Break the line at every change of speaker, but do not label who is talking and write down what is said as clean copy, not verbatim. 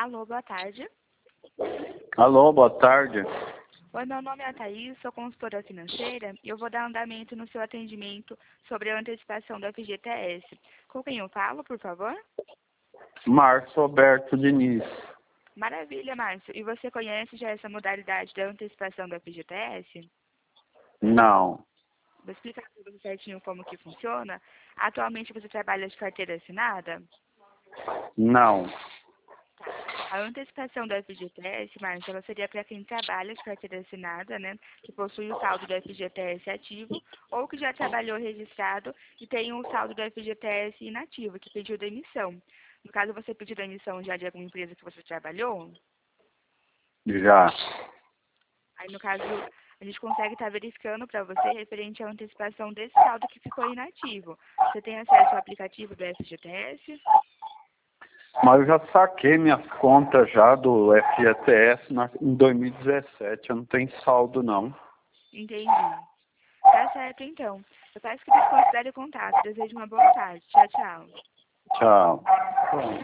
Alô, boa tarde.
Alô, boa tarde.
Oi, meu nome é Thaís, sou consultora financeira e eu vou dar andamento no seu atendimento sobre a antecipação do FGTS. Com quem eu falo, por favor?
Márcio Alberto Diniz.
Maravilha, Márcio. E você conhece já essa modalidade da antecipação do FGTS?
Não,
Vou explicar para você certinho como que funciona. Atualmente você trabalha de carteira assinada?
não.
A antecipação do FGTS, Márcia, ela seria para quem trabalha de carteira assinada, né, que possui o saldo do FGTS ativo, ou que já trabalhou registrado e tem o saldo do FGTS inativo, que pediu demissão. No caso, você pediu demissão já de alguma empresa que você trabalhou,
Já.
aí no caso, a gente consegue estar verificando para você referente à antecipação desse saldo que ficou inativo. Você tem acesso ao aplicativo do FGTS?
Mas eu já saquei minhas contas já do FGTS em 2017. Eu não tenho saldo, não.
Entendi. Tá certo, então. Eu peço que desconsidere o contato. Desejo uma boa tarde. Tchau, tchau.
Tchau.